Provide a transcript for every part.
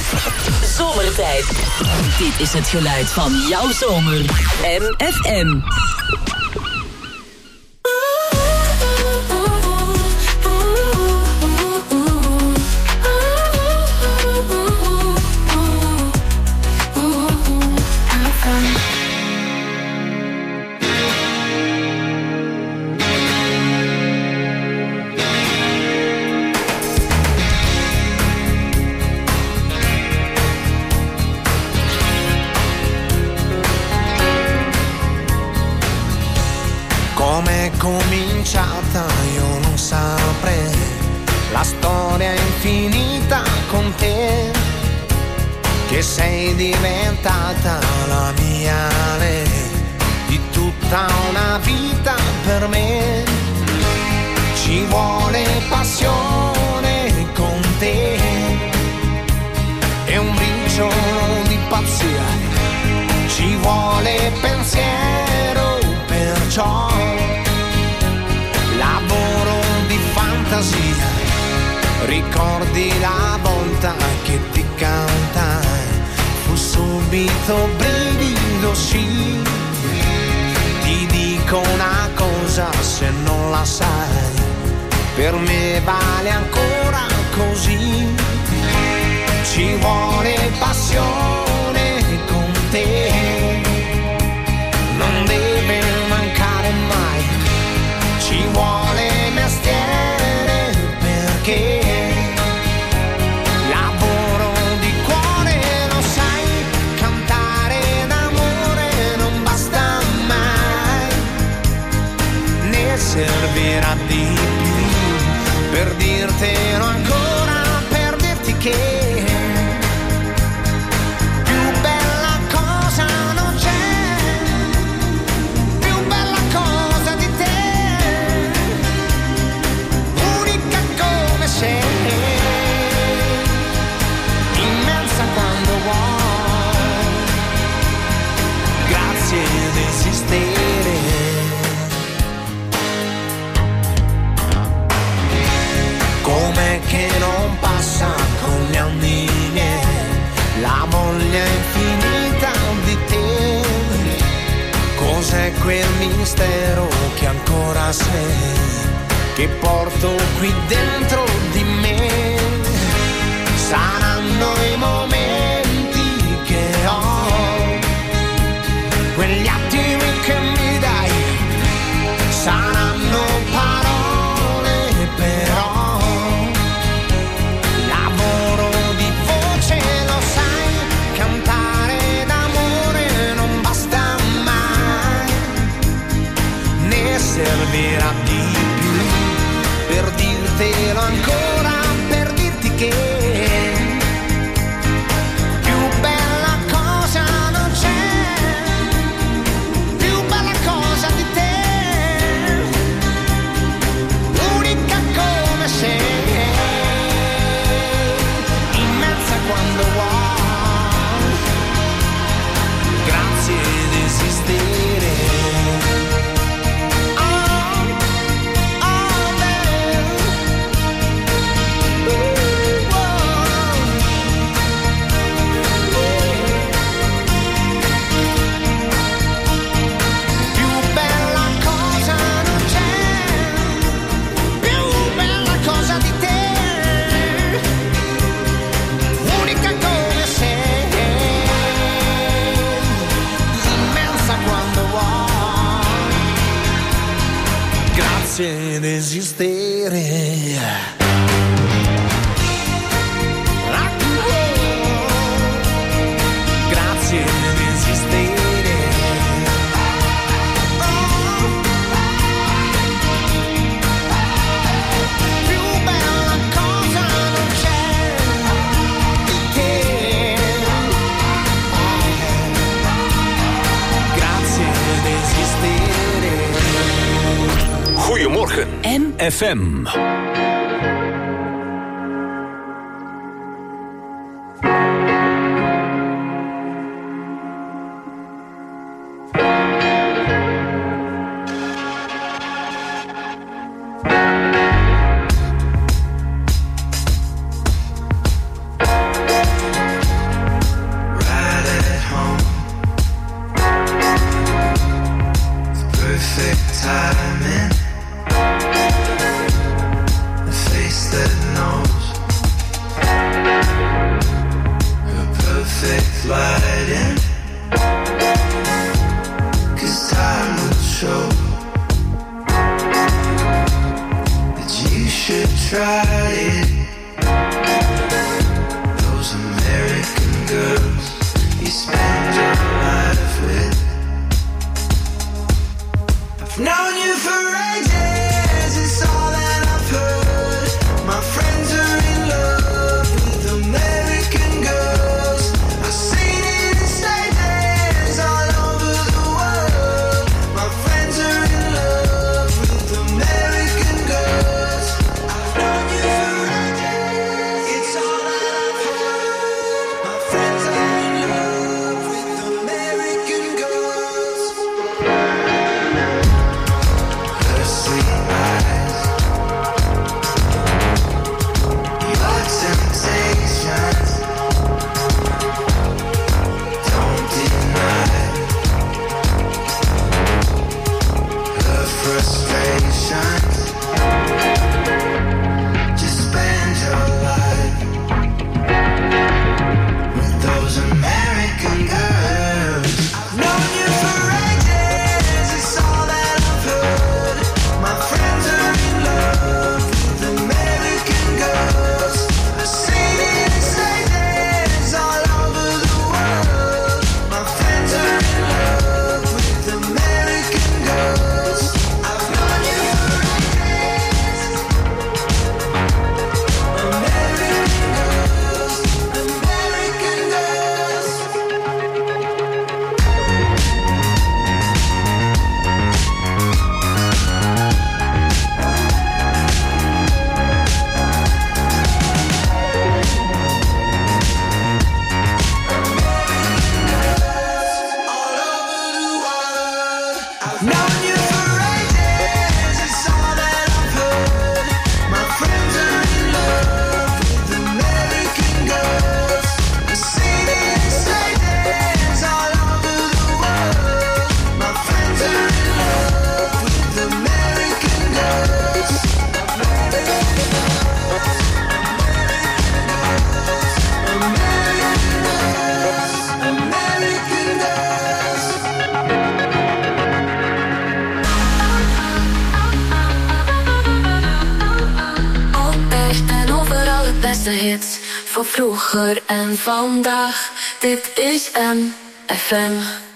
Zomertijd. Dit is het geluid van jouw zomer. MFM. Cominciata io non saprei, la storia è infinita con te, che sei diventata la mia lei, di tutta una vita per me. Ci vuole passione con te e un briciolo di pazzia, ci vuole pensiero, perciò lavoro di fantasia. Ricordi la volta che ti cantai, fu subito brivido, sì. Ti dico una cosa, se non la sai, per me vale ancora così. Ci vuole passione con te, non deve mancare mai. Ci vuole mestiere perché lavoro di cuore, lo sai, cantare d'amore non basta mai, ne servirà di più per dirtelo ancora, per dirti che immensa quando vuoi, grazie di esistere. Com'è che non passa con gli anni miei la voglia infinita di te? Cos'è quel mistero che ancora sei, che porto qui dentro di me? Saranno i momenti che ho, quegli attimi che mi dai, saranno parole però, lavoro di voce, lo sai, cantare d'amore non basta mai, ne servirà di più per dirtelo ancora, per dirti che più bella cosa non c'è, più bella cosa di te, unica come sei, immensa quando vuoi, grazie di esistere. Ed esistere. Grazie di esistere. Più bella cosa non c'è di te. Grazie di esistere. Goedemorgen, MFM. face that knows her perfect lighting. 'Cause time will show that you should try it. Those American girls you spend your life with. I've known you for ages, it's all that I've heard. My friends are in love with American girls. I've seen it in stages all over the world. My friends are in love with American girls. I've known you for ages, it's all that I've heard. My friends are in love with American girls. Her sweet eyes, your temptations, don't deny her frustrations. Just spend your life with those American girls. I've known you for ages, it's all that I've heard. My friends are in love with American girls. I've seen it in stages all over the world. My friends are in love with American girls. I've known you for ages. American girls, American girls. All over the world. I've known you for ages, it's all that I've heard. My friends are in love with American girls. I've seen it in stages all over the world. My friends are in love with American girls. American girls, American girls. Altijd en overal het beste hits. Voor vroeger en vandaag. Dit is MFM.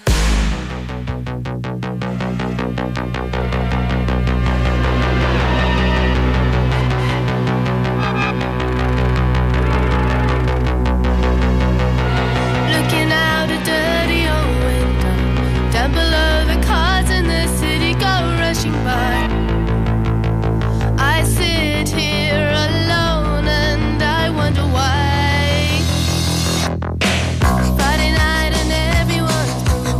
Looking out a dirty old window, down below the cars in the city go rushing by. I sit here alone and I wonder why. Friday night and everyone's moving.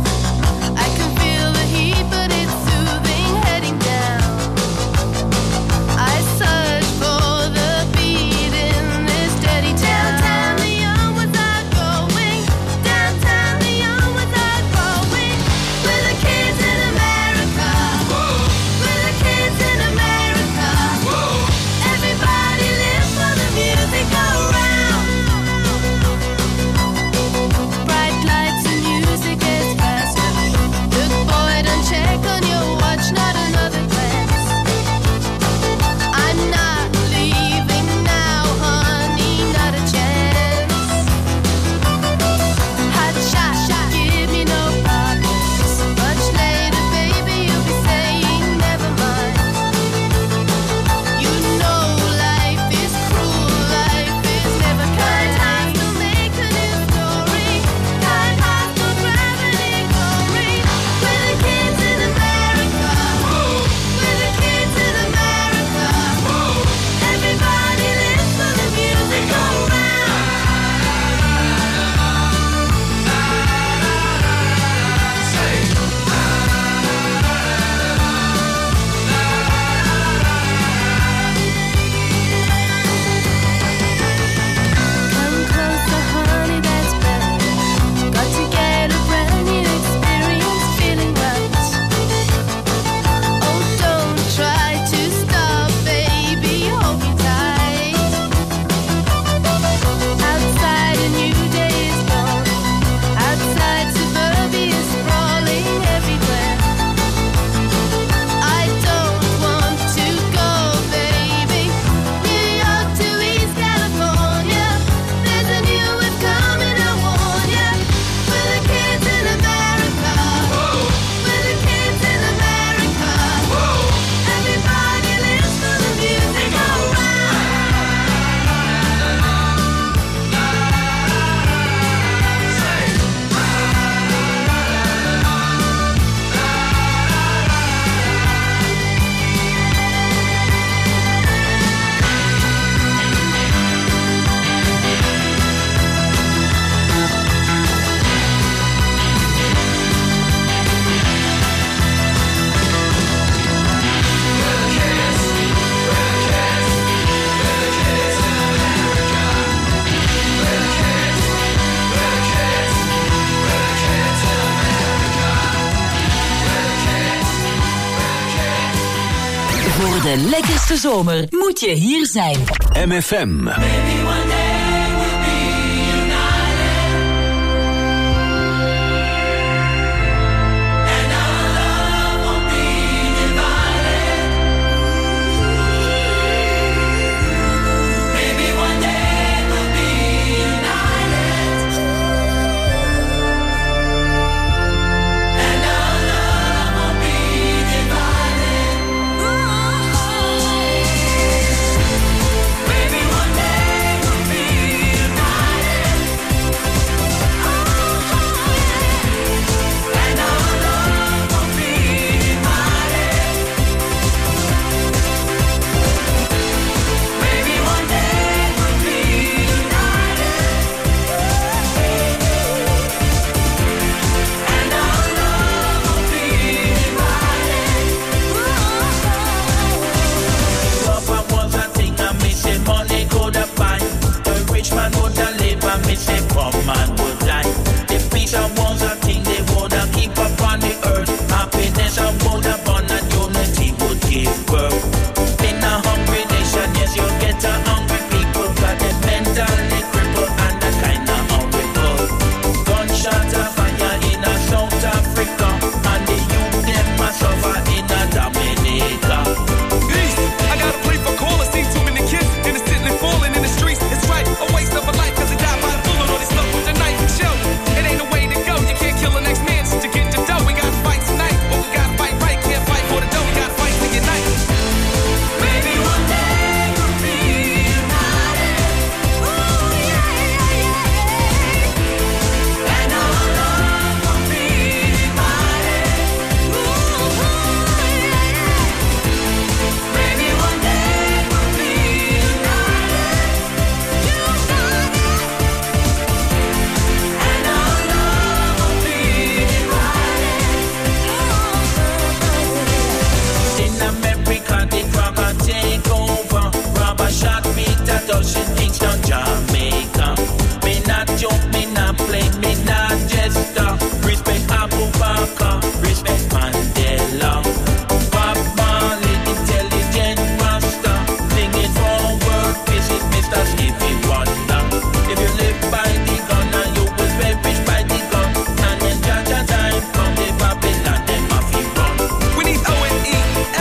de lekkerste zomer moet je hier zijn. MFM.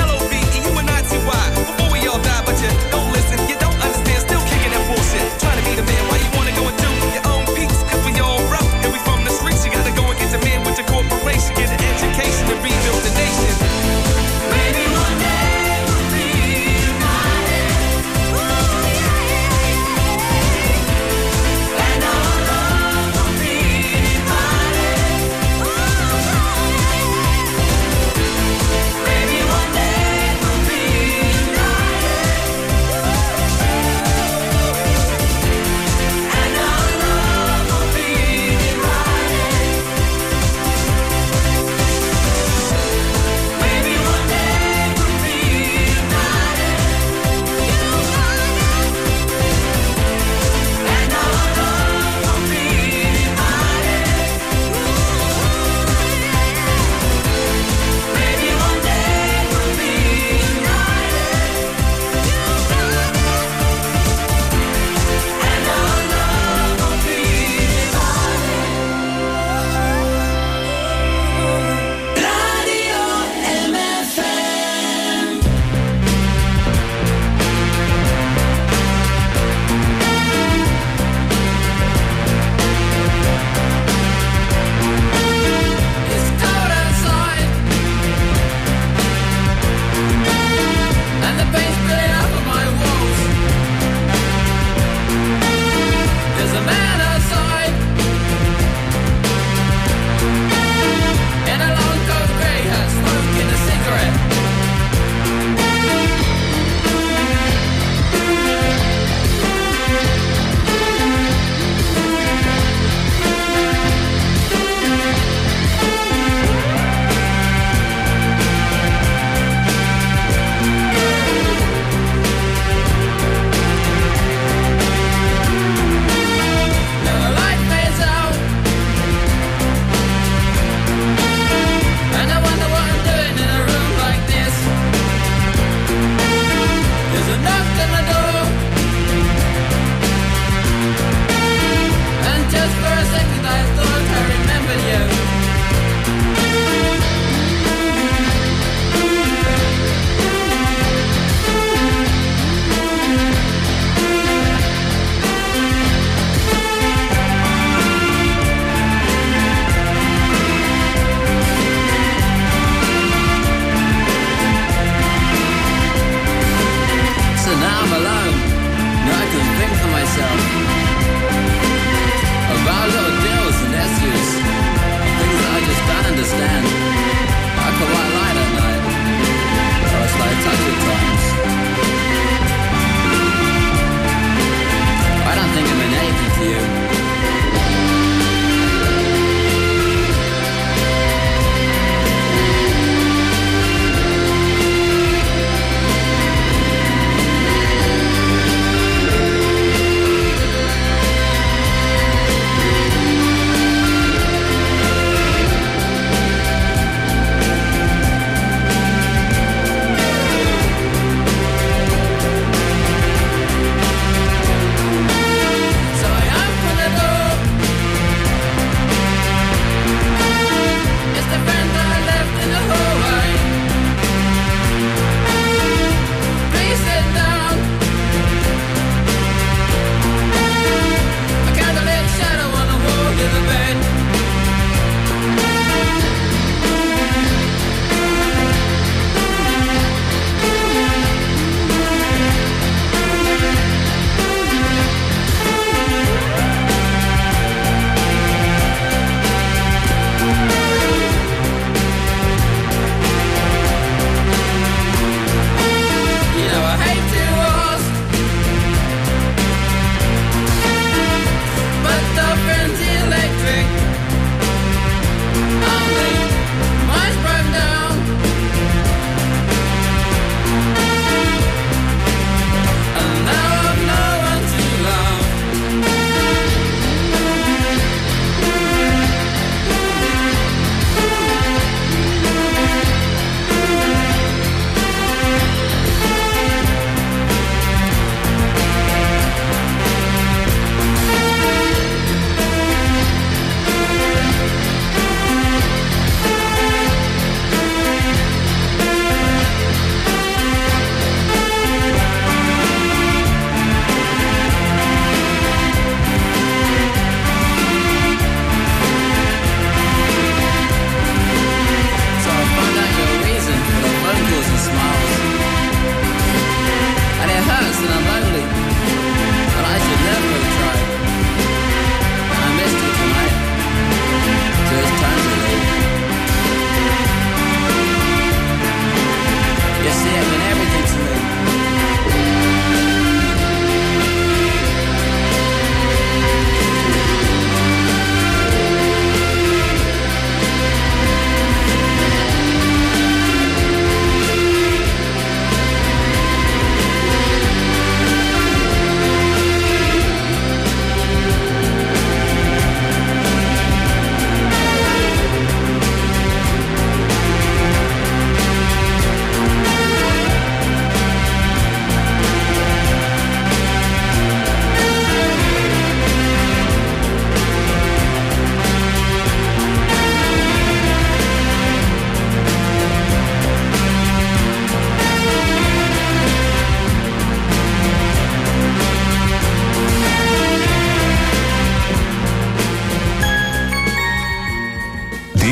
Trying to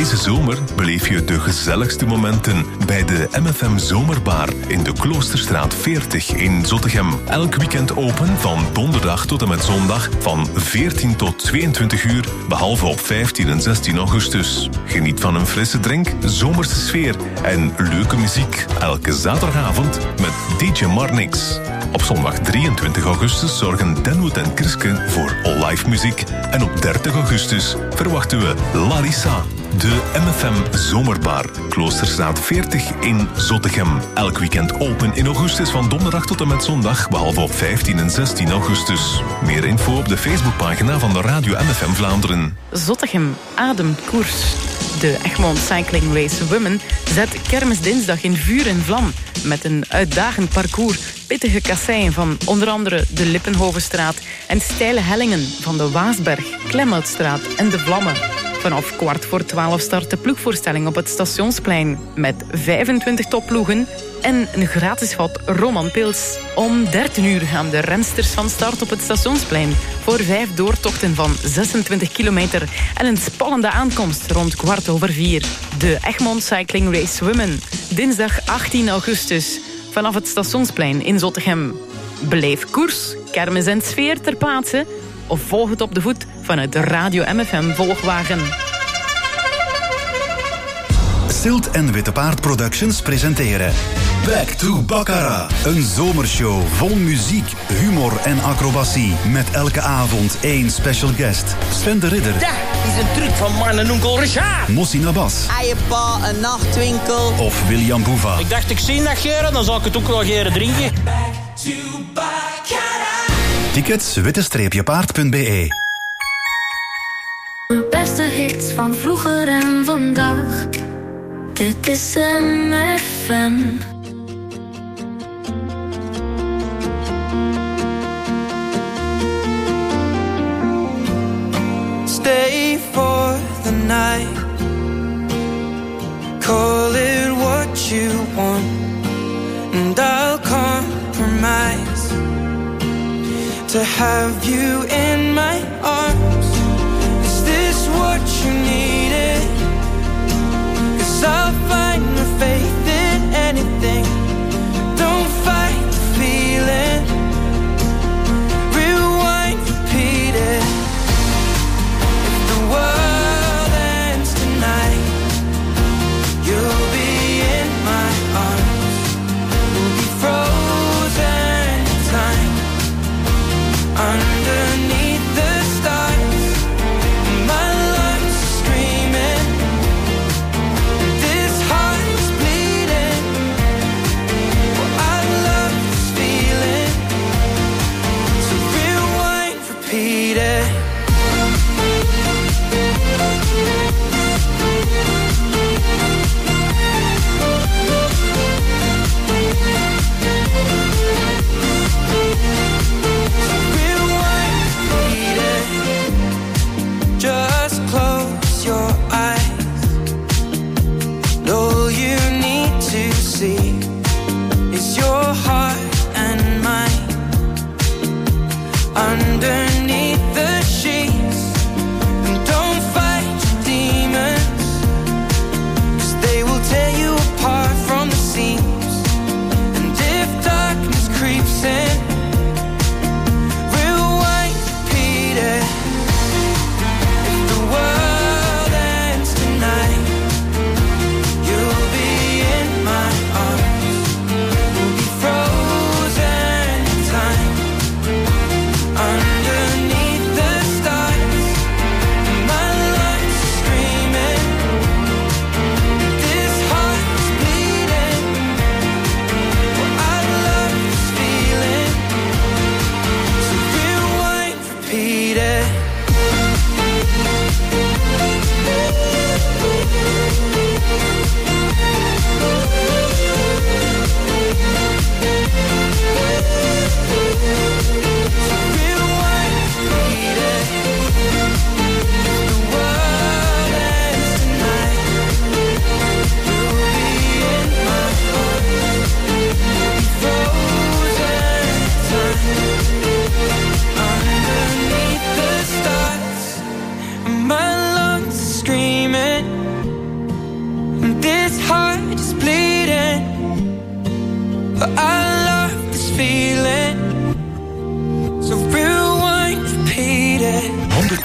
Deze zomer beleef je de gezelligste momenten bij de MFM Zomerbar in de Kloosterstraat 40 in Zottegem. Elk weekend open van donderdag tot en met zondag van 14 tot 22 uur, behalve op 15 en 16 augustus. Geniet van een frisse drink, zomerse sfeer en leuke muziek. Elke zaterdagavond met DJ Marnix. Op zondag 23 augustus zorgen Denwood en Kriske voor live muziek. En op 30 augustus verwachten we Larissa. De MFM Zomerbar, Kloosterstraat 40 in Zottegem. Elk weekend open in augustus van donderdag tot en met zondag, behalve op 15 en 16 augustus. Meer info op de Facebookpagina van de Radio MFM Vlaanderen. Zottegem ademt koers. De Egmond Cycling Race Women zet kermisdinsdag in vuur en vlam. Met een uitdagend parcours, pittige kasseien van onder andere de Lippenhovenstraat en steile hellingen van de Waasberg, Klemhoutstraat en de Vlammen. Vanaf 11:15 start de ploegvoorstelling op het Stationsplein met 25 topploegen en een gratis vat Roman Pils. Om 13 uur gaan de rensters van start op het Stationsplein voor 5 doortochten van 26 kilometer en een spannende aankomst rond 4:15. De Egmond Cycling Race Women, dinsdag 18 augustus, vanaf het Stationsplein in Zottegem. Beleef koers, kermis en sfeer ter plaatse of volg het op de voet vanuit de Radio MFM Volgwagen. Silt en Witte Paard Productions presenteren Back to Baccarat. Een zomershow vol muziek, humor en acrobatie. Met elke avond één special guest. Sven de Ridder. Dat is een truc van man en onkel Richard. Mossi Nabas. Eierpa, een nachtwinkel. Of William Boeva. Ik dacht, ik zie dat geren, dan zal ik het ook wel geren drinken. Back to Baccarat. Tickets witte-paard.be. De beste hits van vroeger en vandaag. Dit is MFM. Stay for the night. Call it what you want, and I'll compromise to have you in my arms. Is this what you needed? 'Cause I'll find my faith in anything. Don't fight the feeling. Rewind, repeat it. If the world ends tonight, you'll be in my arms. We'll be frozen in time underneath the stars. My lungs are screaming. This heart is bleeding. Well, I love this feeling. So rewind, repeat it. Rewind,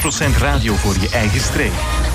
100% radio voor je eigen streek.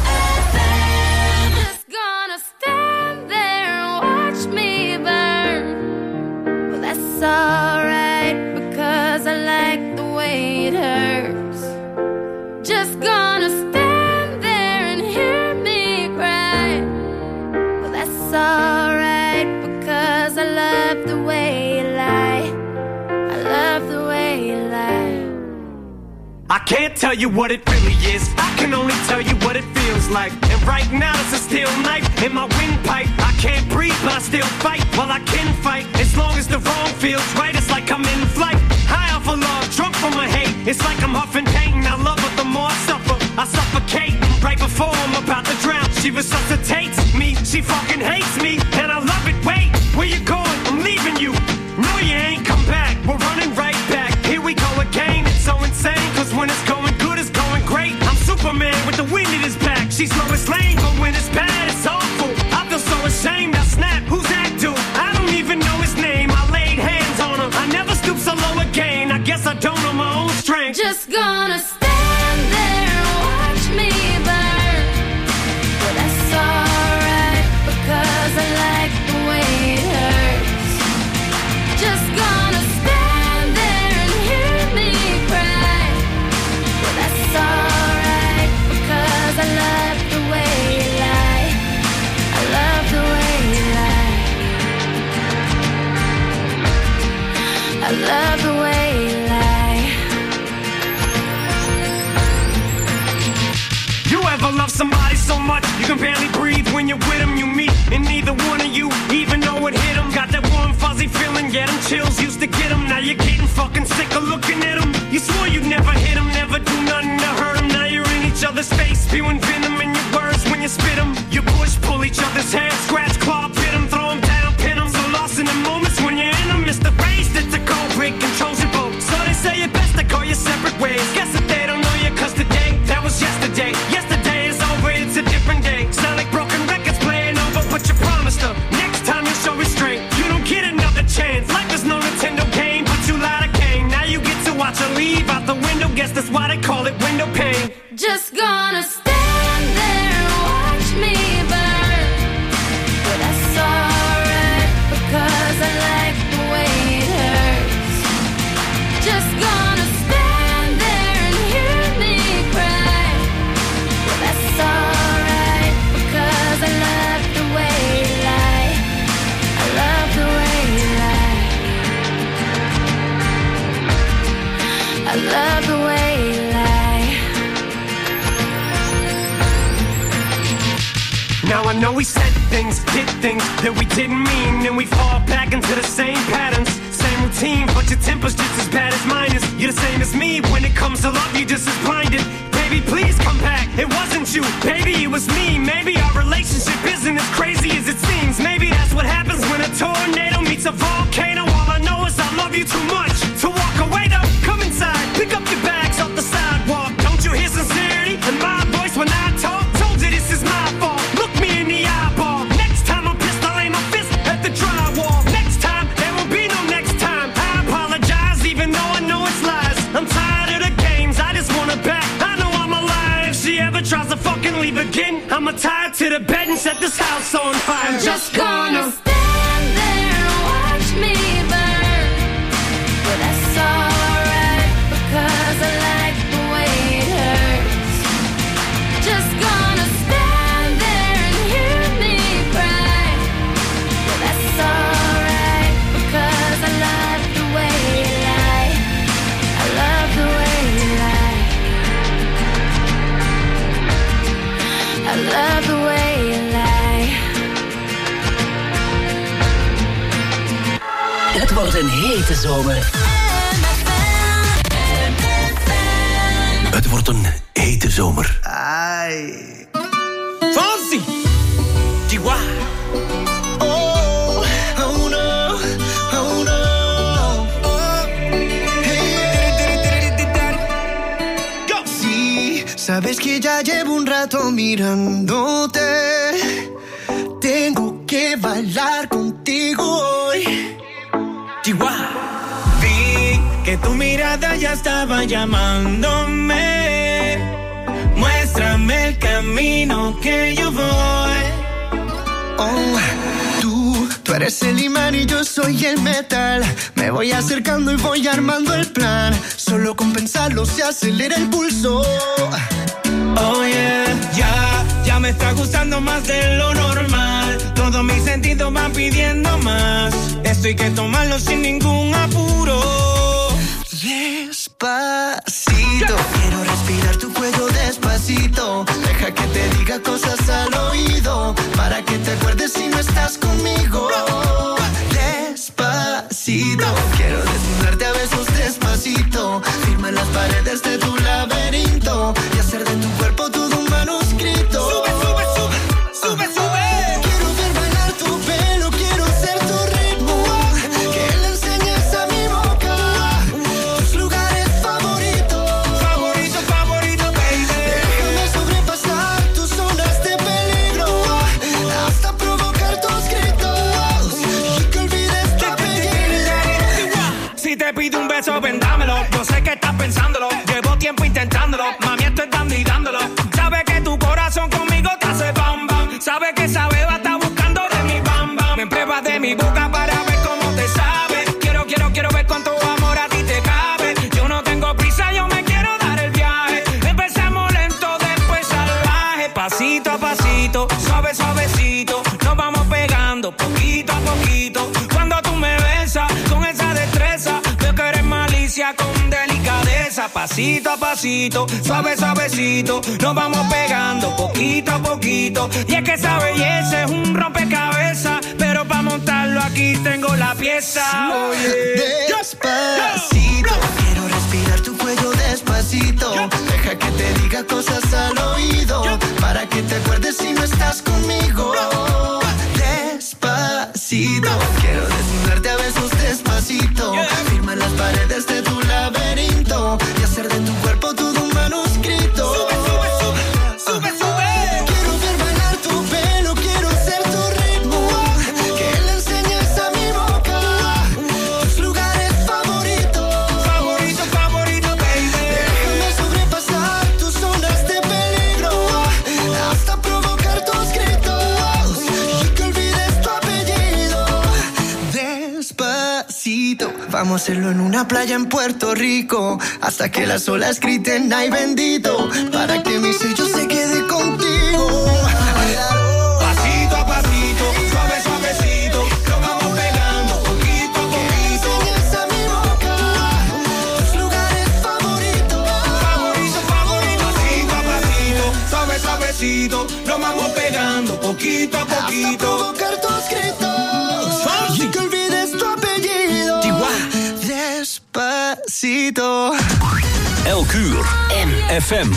Just gonna stand there and watch me burn. Well, that's alright because I like the way it hurts. Just gonna stand there and hear me cry. Well, that's alright because I love the way you lie. I love the way you lie. I can't tell you what it really is. I can only tell you what it feels like. And right now it's a steel knife in my windpipe. I can't breathe, but I still fight. Well, I can fight as long as the wrong feels right. It's like I'm in flight, high off of love, drunk from my hate. It's like I'm huffing pain. I love her the more I suffer. I suffocate right before I'm about to drown. She resuscitates me. She fucking hates me, and I love it. Wait, where you going? I'm leaving you. No, you ain't come back. We're running right back. Here we go again. It's so insane, cause when it's going good, it's going great. I'm Superman with the wind in his back. She's Lois Lane, but when it's bad, it's awful. I feel so ashamed. I snap. Who's that dude? I don't even know his name. I laid hands on him. I never stoop so low again. I guess I don't know my own strength. Just gonna stand there and watch me burn. Well, that's alright because I like the way it hurts. Just gonna stand there and hear me cry. Well, that's alright because I love the way you lie. I love the way you lie. I love the way you lie. You ever love somebody so much you can barely breathe when you're with them? You meet and neither one of you even know it hit them. Got that warm fuzzy feeling, yeah, them chills used to get them. Now you're getting fucking sick of looking at them. You swore you'd never hit them, never do nothing to hurt them. Now you're in each other's face, spewing venom in your words when you spit them. You push, pull each other's hair, scratch, claw, pit them, throw them down, pin them. So lost in the moments when you're in them, it's the race that's a cold break, controls your boat. So they say it best to go your separate ways. Guess that they don't know you cause today, that was yesterday. Yesterday is over, it's a different day. Sound like broken records playing over, but you promised her next time you show restraint. You don't get another chance. Life is no Nintendo game, but you lied again. Now you get to watch her leave out the window. Guess that's why they call it window pane. Just gonna stand there and watch me burn. But that's alright because I like the way it hurts. Just gonna stand there and hear me cry. But that's alright because I love the way you lie. I love the way you lie. I love the way you lie. Now I know we said things, did things that we didn't mean, and we fall back into the same patterns, same routine, but your temper's just as bad as mine is. You're the same as me, when it comes to love, you're just as blinded. Baby, please come back, it wasn't you, baby, it was me. Maybe our relationship isn't as crazy as it seems. Maybe that's what happens when a tornado meets a volcano. All I know is I love you too much to walk away though. Come inside, pick up your bags off the sidewalk. Don't you hear sincerity in my voice when I talk? Told you this is my fault. Look me in the eyeball. Next time I'm pissed, I'll aim my fist at the drywall. Next time, there won't be no next time. I apologize even though I know it's lies. I'm tired of the games, I just want her back. I know I'm alive. If she ever tries to fucking leave again, I'ma tie her to the bed and set this house on fire. I'm just gonna stand there and watch me burn. But that's alright because I like the way it hurts. Just gonna stand there and hear me cry. But that's alright because I love the way you lie. I love the way you lie. I love the way you lie. Het wordt een hete zomer. Het wordt een hete zomer. Ai. Fonsi! Chihuahua! Oh, oh no, oh no. Oh. Hey. Go. Sí, sabes que ya llevo un rato mirándote. Tengo que bailar contigo hoy. Chihuahua. Vi que tu mirada ya estaba llamándome. Muéstrame el camino que yo voy. Oh, tú eres el imán y yo soy el metal. Me voy acercando y voy armando el plan. Solo con pensarlo se acelera el pulso. Oh yeah, ya me está gustando más de lo normal. Todos mis sentidos van pidiendo más. Esto hay que tomarlo sin ningún apuro. Despacito, quiero respirar tu cuello despacito. Deja que te diga cosas al oído, para que te acuerdes si no estás conmigo. Despacito, quiero desnudarte a besos despacito. Firma en las paredes de tu laberinto y hacer de tu cuerpo todo un manuscrito. Sube, sube, sube, sube, sube. Quiero ver bailar tu pelo, quiero ser tu ritmo. Que le enseñes a mi boca tus lugares favoritos. Favorito, favorito, baby. Déjame sobrepasar tus zonas de peligro hasta provocar tus gritos y que olvides tu apellido. Si te pido un beso, vendámelo. Yo sé que estás pensándolo. Llevo tiempo intentándolo. Mami, estoy dando y dándolo. Sabe que tu corazón conmigo te hace bam bam. Sabe que esa beba está buscando de mi bam bam. Me pruebas de mi boca para ver cómo te sabe. Quiero ver cuánto amor a ti te cabe. Yo no tengo prisa, yo me quiero dar el viaje. Empezamos lento, después salvaje. Pasito a pasito, suave, suavecito. Nos vamos pegando poquito a poquito. Cuando tú me besas con esa destreza, veo que eres malicia con delicadeza. Pasito a pasito, suave, suavecito. Nos vamos pegando poquito a poquito. Y es que esa belleza es un rompecabezas, pero para montarlo aquí tengo la pieza. Despacito, quiero respirar tu cuello despacito. Deja que te diga cosas al oído, para que te acuerdes si no estás conmigo. Despacito, quiero desnudarte a besos despacito. Firma en las paredes de tu laberinto y hacer de tu cuerpo todo un manuscrito. Sube, sube, sube, sube, sube. Quiero ver bailar tu pelo, quiero ser tu ritmo. Que le enseñes a mi boca tus lugares favoritos. Favorito, favorito, baby. Déjame sobrepasar tus zonas de peligro hasta provocar tus gritos y que olvides tu apellido. Despacito, vamos a hacerlo en una playa en Puerto Rico hasta que las olas griten ay bendito, para que mi sello se quede contigo. Pasito a pasito, suave, suavecito. Nos vamos pegando poquito a poquito. Enseñas a mi boca tus lugares favoritos. Favorito, favorito. Pasito a pasito, suave, suavecito. Nos vamos pegando poquito a Hasta poquito. provocar tus gritos y que olvides tu apellido. Despacito. Elk uur FM.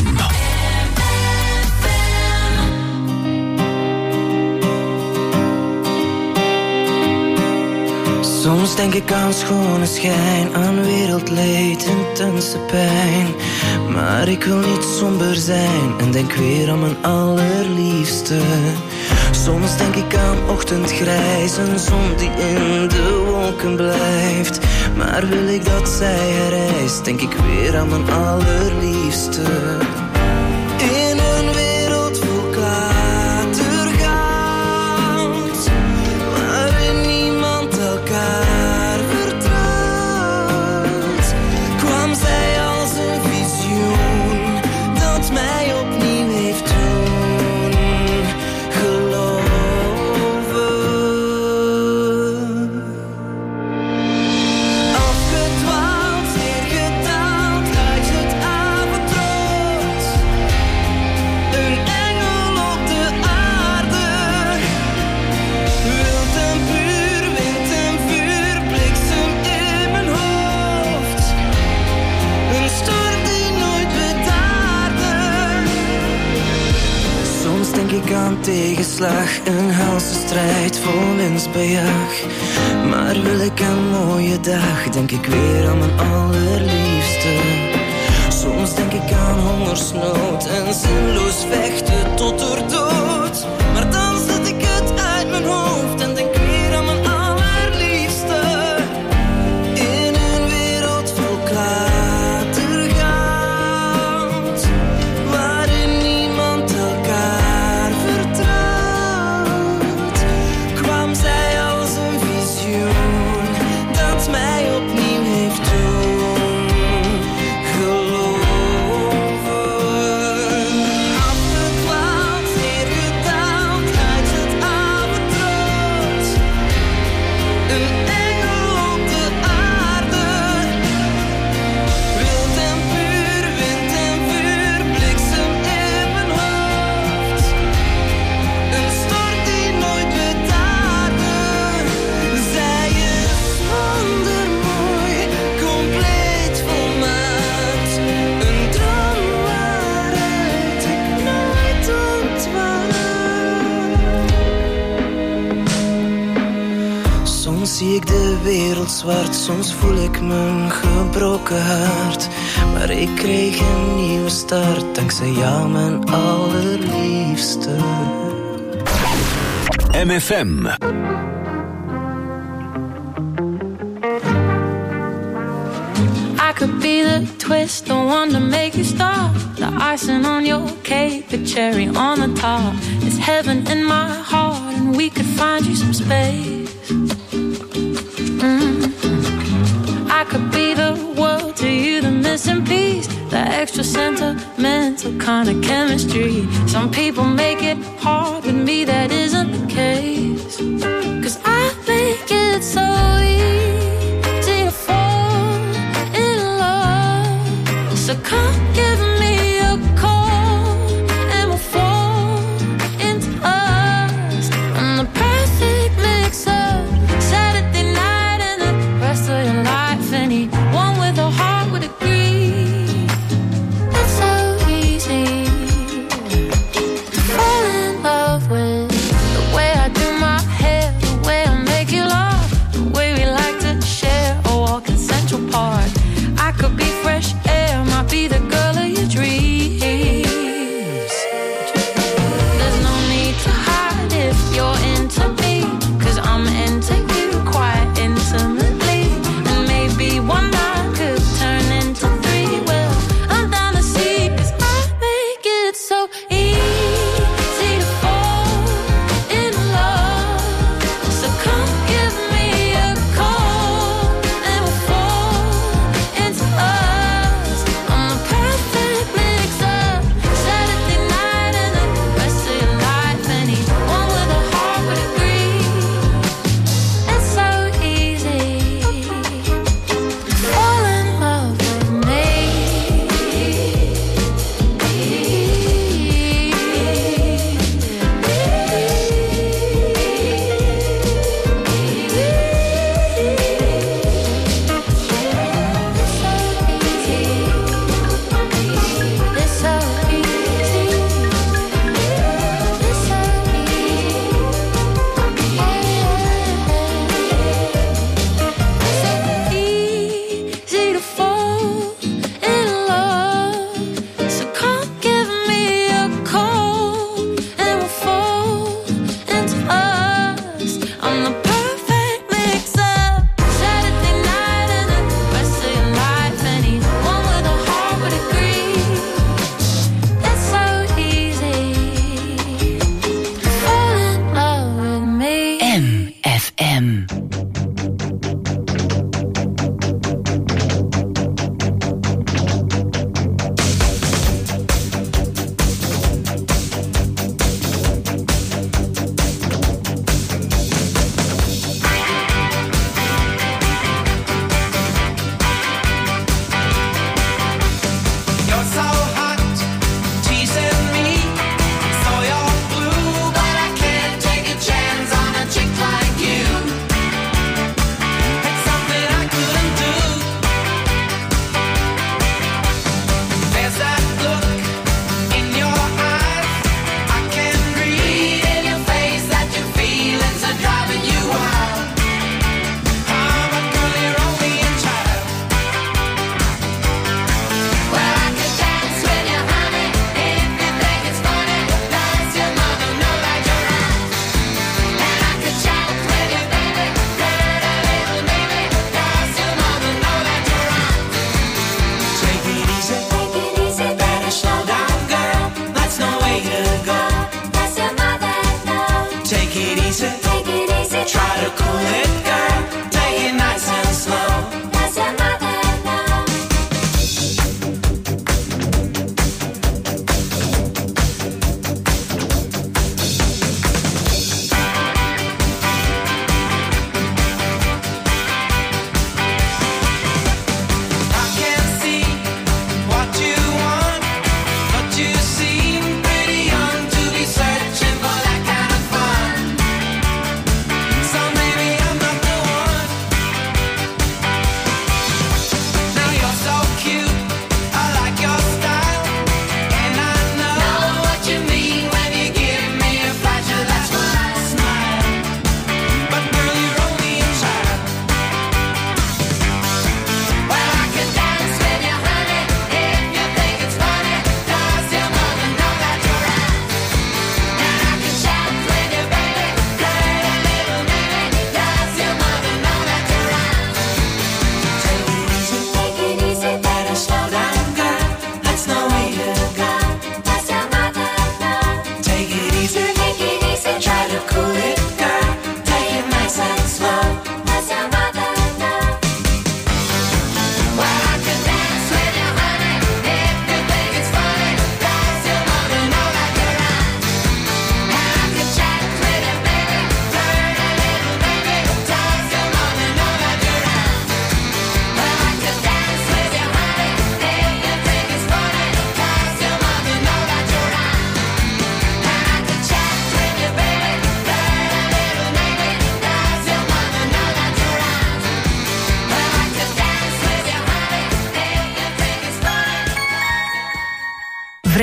Soms denk ik aan schone schijn, aan wereldleed, intense pijn. Maar ik wil niet somber zijn en denk weer aan mijn allerliefste. Soms denk ik aan ochtendgrijs, een zon die in de wolken blijft. Maar wil ik dat zij herrijst, denk ik weer aan mijn allerliefste. In een wereld vol klatergoud, waarin niemand elkaar vertrouwt, kwam zij als een visioen dat mij opnieuw heeft doen geloven. Afgedwaald, neergedaald uit het avondrood, een engel op de aarde, wild en puur, wind en vuur, bliksem in mijn hoofd, een storm die nooit bedaarde. Soms denk ik aan tegenslag, een helse strijd vol winstbejag. Maar wil ik een mooie dag, denk ik weer aan mijn allerliefste. Soms denk ik aan hongersnood en zinloos vechten tot er dood. Maar dan zet ik het uit mijn hoofd en denk weer aan mijn allerliefste. In een wereld vol klatergoud, waarin niemand wereld zwart, soms voel ik mijn gebroken hart. Maar ik kreeg een nieuwe start, dankzij jou mijn allerliefste. MFM. I could be the twist, the one to make you stop. The icing on your cake, the cherry on the top. It's heaven in my heart, and we could find you some space. I could be the world to you, the missing piece, the extra sentimental kind of chemistry. Some people make it hard, with me that isn't the case. 'Cause I make it so easy to fall in love. So come give me a call and we'll fall into us. And the perfect mix of Saturday night and the rest of your life. Anyone with a heart would agree. It's so easy to fall in love with the way I do my hair, the way I make you laugh, the way we like to share a walk in Central Park. I could be fresh air, might be the girl of your dreams.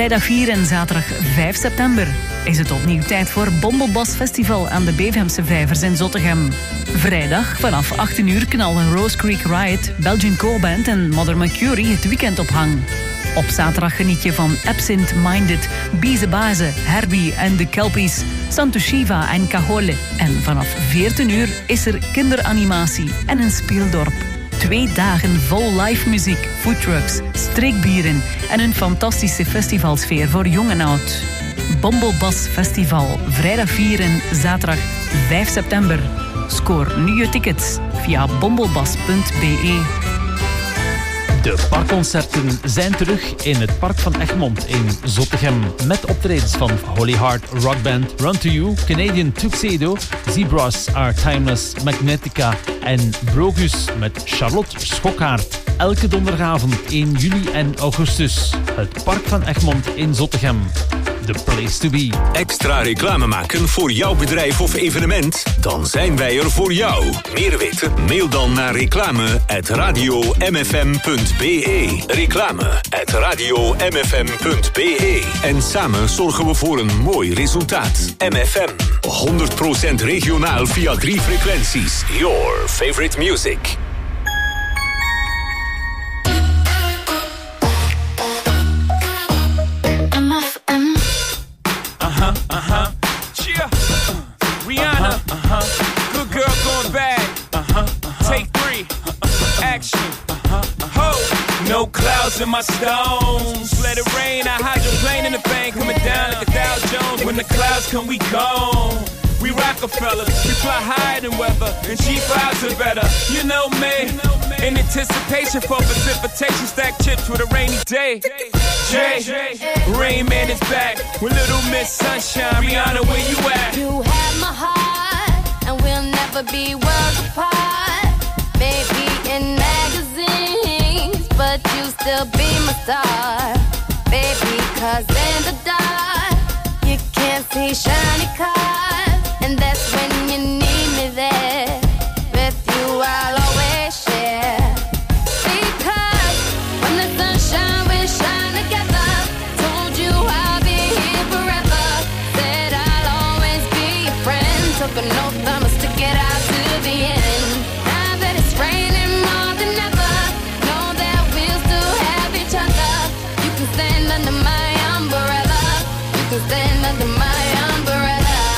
Vrijdag 4 en zaterdag 5 september is het opnieuw tijd voor Bombelbas Festival aan de Bevemse Vijvers in Zottegem. Vrijdag vanaf 18 uur knallen Rose Creek Riot, Belgian Core Band en Mother Mercury het weekend op hang. Op zaterdag geniet je van Absent Minded, Bize Baze, Herbie en de Kelpies, Santo Shiva en Cajole. En vanaf 14 uur is er kinderanimatie en een speeldorp. 2 dagen vol live muziek, foodtrucks, streekbieren en een fantastische festivalsfeer voor jong en oud. Bombelbas Festival, vrijdag 4 en zaterdag 5 september. Scoor nu je tickets via bombelbas.be. De parkconcerten zijn terug in het Park van Egmond in Zottegem. Met optredens van Holy Heart Rock Band, Run To You, Canadian Tuxedo, Zebras Are Timeless, Magnetica en Brogus met Charlotte Schokkaert. Elke donderdagavond in juli en augustus. Het Park van Egmond in Zottegem. The place to be. Extra reclame maken voor jouw bedrijf of evenement? Dan zijn wij er voor jou. Meer weten? Mail dan naar reclame@radiomfm.be. Reclame@radiomfm.be. En samen zorgen we voor een mooi resultaat. MFM. 100% regionaal via 3 frequenties. Your favorite music. Rihanna, good girl going bad. Take 3, action. Ho, no clouds in my stones. Let it rain, I hydroplane in the bank, coming down like a Dow Jones. When the clouds come, we gone. We Rockefellers, we fly higher than weather, and G5s are better. You know me, in anticipation for precipitation, stack chips with a rainy day. Jay, Rain Man is back with Little Miss Sunshine. Rihanna, where you at? You have my heart, and we'll never be worlds apart. Maybe in magazines, but you still be my star. Baby, 'cause in the dark, you can't see shiny cars. And that's when you need me there. With you I'll always share. Because when the sunshine will shine together. Told you I'll be here forever. Said I'll always be your friend. Took an oath I'ma stick it out to the end. Now that it's raining more than ever, know that we'll still have each other. You can stand under my umbrella. You can stand under my umbrella.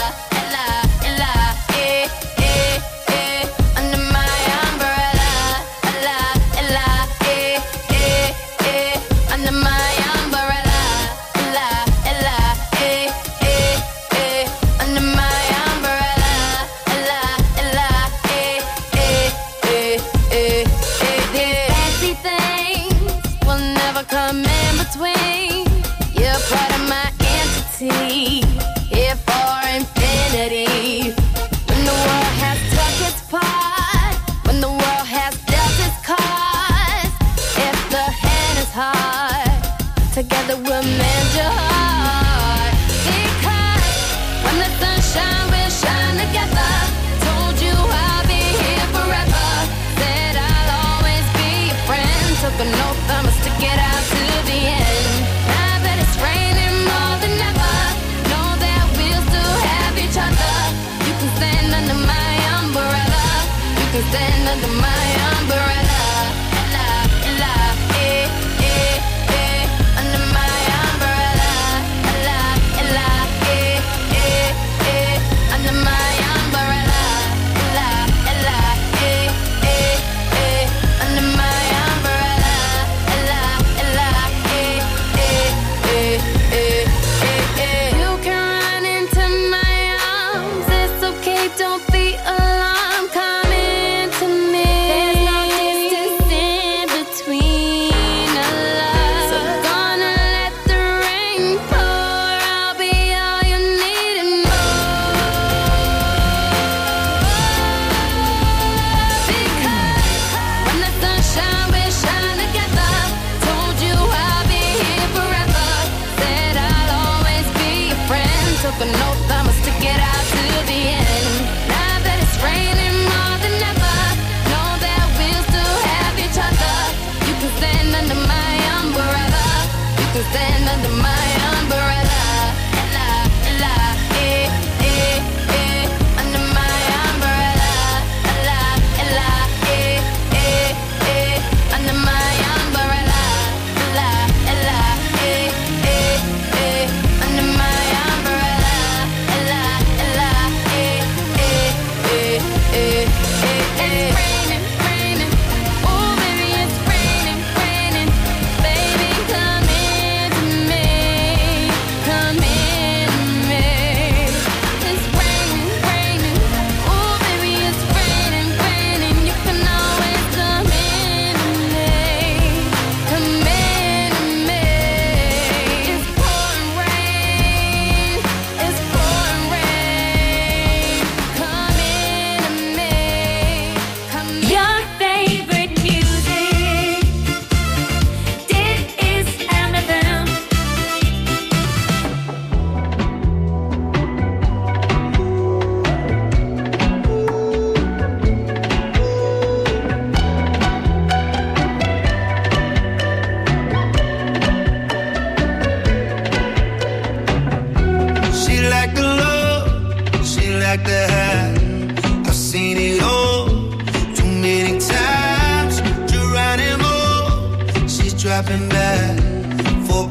Here for infinity. When the world has struck its part, when the world has dealt its cards, if the hand is hard, together we'll mend your heart. Because when the sunshine will shine together. Told you I'll be here forever. Said I'll always be your friend. Took an oath I'ma stick it out to the end. Now that it's raining more than ever, know that we'll still have each other. You can stand under my umbrella. You can stand under my umbrella. Ella, ella, under my umbrella. Ella, ella, under my umbrella. Ella, ella, under my umbrella. Ella, ella, you can run into my arms. It's okay, don't be alarmed. Come into me. There's no distance in between us. So gonna let the rain pour. I'll be all you need and more. Because when the sunshine will shine together. Told you I'll be here forever. Said I'll always be your friend. Took an oath I'ma stick it out to the end. Now that it's raining more than ever, know that we'll still have each other. You can stand under my umbrella. You can stand under my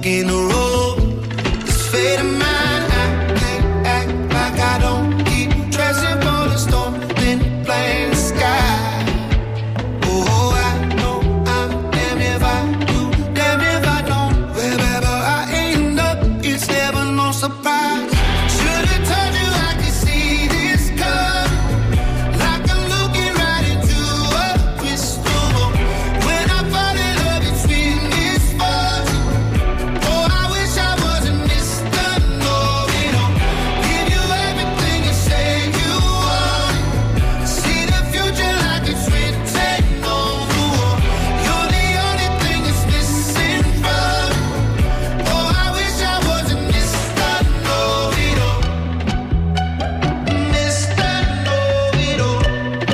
fork in the road. This fate of mine, I can't act like I don't keep dressing for the storm, then playing the sky. Oh, I know I'm damned if I do, damned if I don't. Wherever I end up, it's never no surprise. Should've told you I could see this coming, like I'm looking right into a crystal ball. When I fall in love, it's with misfortune. Oh, I wish I wasn't Mr. Know-it-all. Give you everything you say you want. See the future like it's written on the wall. You're the only thing that's missing from me. Oh, I wish I wasn't Mr. Know-it-all. Mr. Know-it-all.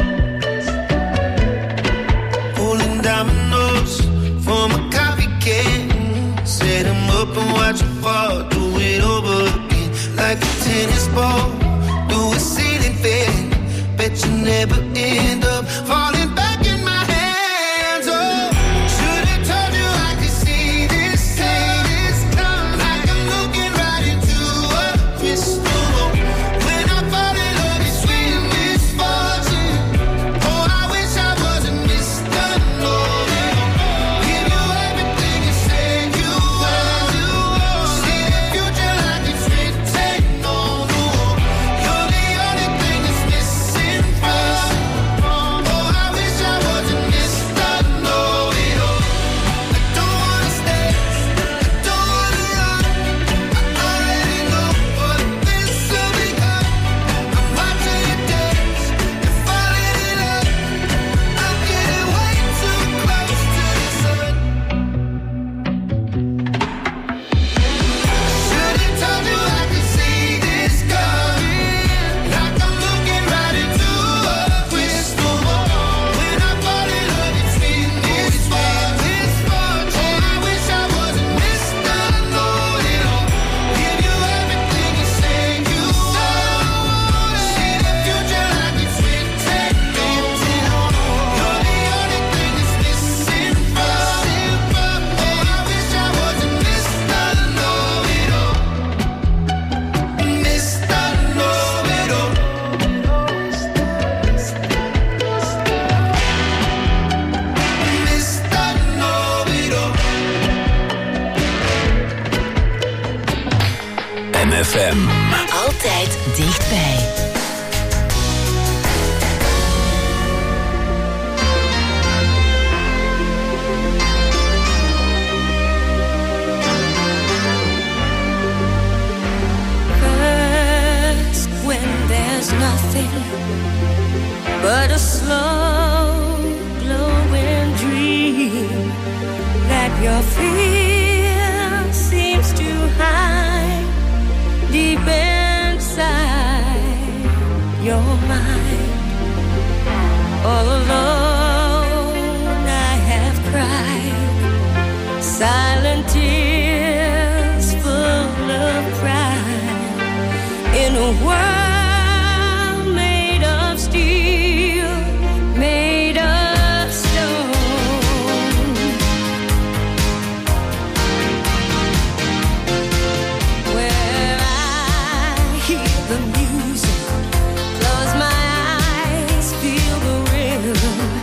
Pulling dominoes from a coffee can. Set 'em up and watch 'em fall. Do it over again like a tennis ball. Do a ceiling fan. Bet you never end up falling back in my hands. Oh, should've told you I could see this coming, like I'm looking right into a crystal ball. When I fall in love, it's with misfortune. Oh, I wish I wasn't Mr. Know-it-all. Give you everything you say you want. See the future like it's written on the wall. You're the only thing that's missing from me. Oh, I wish I wasn't Mr. Know-it-all. I don't wanna stay, I don't wanna run. I already know what this will become. I'm watching you dance and falling in love. I'm getting way too close to the sun. Should've told you I could see this coming, like I'm looking right into a crystal ball. When I fall in love, it's with misfortune. Oh, I wish I wasn't Mr. Know-it-all. Give you everything you say you want. See the future like it's written on the wall. You're the only thing that's missing from me. Oh, I wish I wasn't Mr. Know-it-all. Mr. Know-it-all. Mr. Know-it-all. MFM. Altijd dichtbij. First, when there's nothing but a slow glowing dream that your fear seems to hide deep inside your mind. All alone I have cried silent tears full of pride in a world made of steel, made of stone. Where I hear the music, close my eyes, feel the rhythm.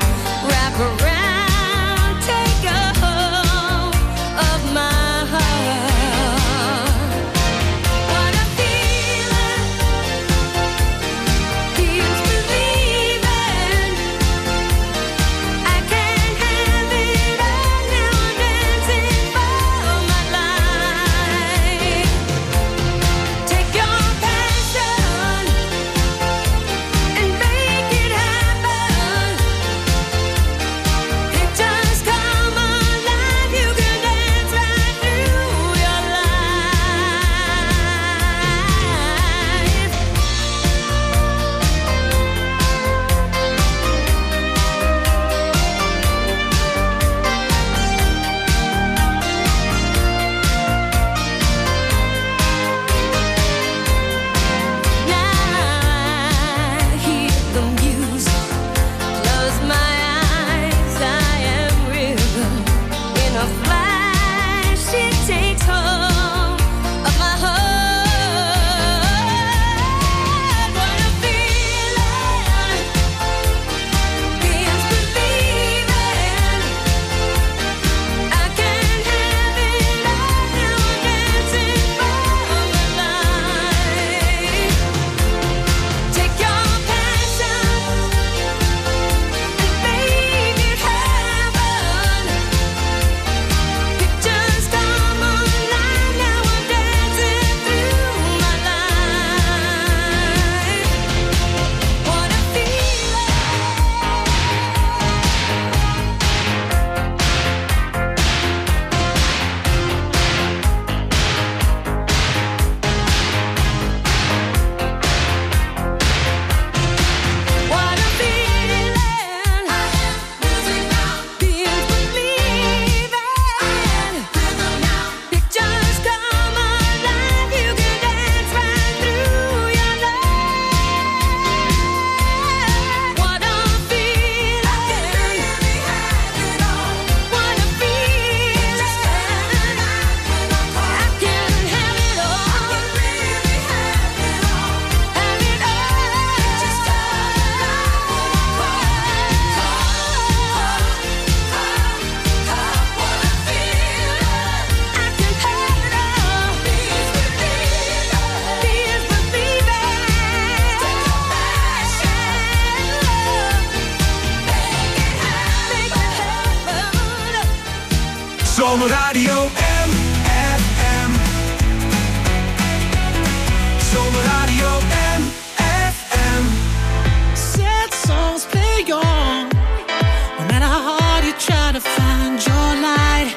Zomerradio MFM. Zomerradio MFM. Sad songs play on, no matter how hard you try to find your light.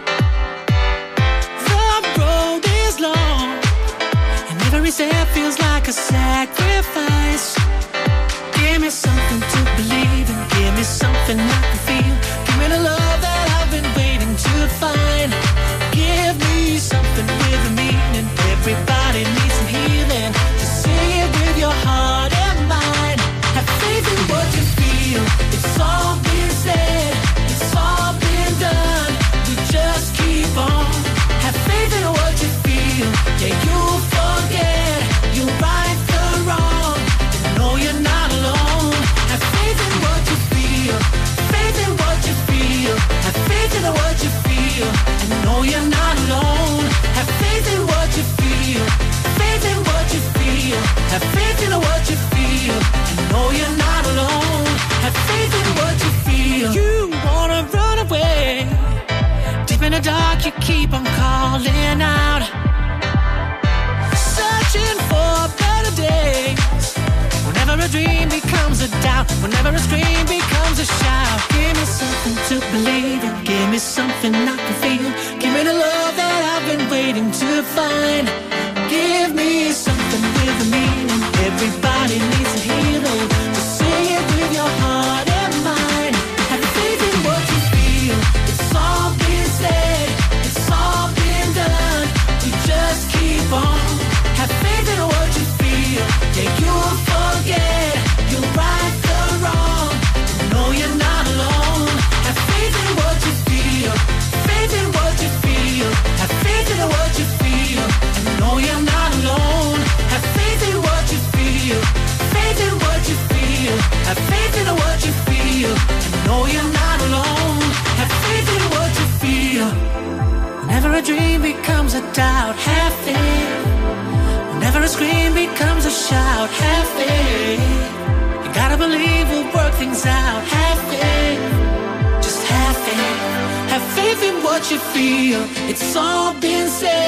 The road is long, and every step feels like a sacrifice. Give me something to believe in, give me something I can feel. Give me the love that I've been waiting to find. Give me something with a meaning. Everybody needs some healing. Just say it with your heart and mind. Have faith in what you feel. It's all been said, it's all been done. We just keep on. Have faith in what you feel. Yeah, you'll forget, you'll right the wrong. You know you're not alone. Have faith in what you feel. Faith in what you feel. Have faith in what you feel. And know you're not alone. Have faith in what you feel. Faith in what you feel. Have faith in what you feel. And know you're not alone. Have faith in what you feel. You wanna run away. Deep in the dark, you keep on calling out, searching for better days. Whenever a dream becomes a doubt, whenever a scream becomes a shout. Give me something to believe in, give me something I can feel. Give me the love that I've been waiting to find. Give me something with a meaning. Everybody needs a healing. Just say it with your heart and mind. Have faith in what you feel. It's all been said, it's all been done. We just keep on. Have faith in what you feel. Yeah, you'll forget, you'll right the wrong. You know you're not alone. Have faith in what you feel. Faith in what you feel. Have faith in what you feel. And know you're not alone. Have faith in what you feel. Faith in what you feel. Have faith in what you feel. And know you're not alone. Have faith in what you feel. Whenever a dream becomes a doubt, have faith. Whenever a scream becomes a shout, have faith. You gotta believe we'll work things out. Have faith, just have faith. Have faith in what you feel. It's all been said,